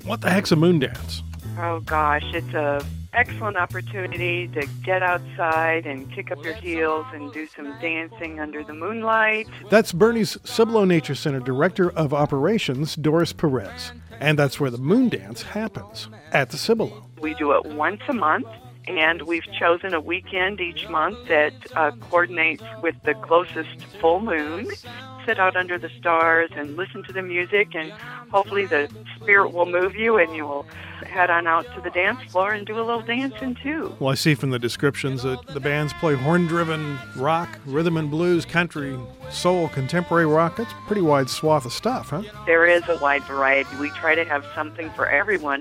What the heck's a moon dance? Oh gosh, it's a excellent opportunity to get outside and kick up your heels and do some dancing under the moonlight. That's Boerne's Cibolo Nature Center Director of Operations, Doris Perez. And that's where the moon dance happens, at the Cibolo. We do it once a month, and we've chosen a weekend each month that coordinates with the closest full moon. Sit out under the stars and listen to the music, and hopefully the spirit will move you and you'll head on out to the dance floor and do a little dancing too. Well, I see from the descriptions that the bands play horn-driven rock, rhythm and blues, country, soul, contemporary rock. That's a pretty wide swath of stuff, huh? There is a wide variety. We try to have something for everyone.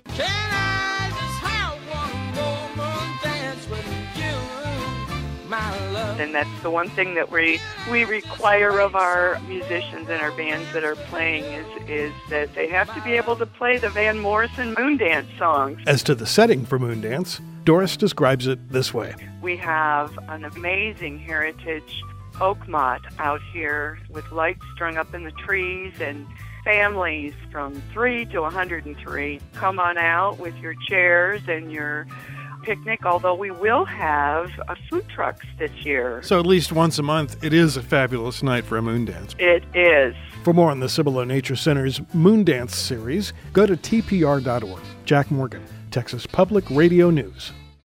And that's the one thing that we require of our musicians and our bands that are playing is that they have to be able to play the Van Morrison Moon Dance songs. As to the setting for moon dance, Doris describes it this way. We have an amazing heritage oak motte out here with lights strung up in the trees, and families from 3 to 103 come on out with your chairs and your picnic, although we will have food trucks this year. So at least once a month, it is a fabulous night for a moon dance. It is. For more on the Cibolo Nature Center's Moon Dance series, go to tpr.org. Jack Morgan, Texas Public Radio News.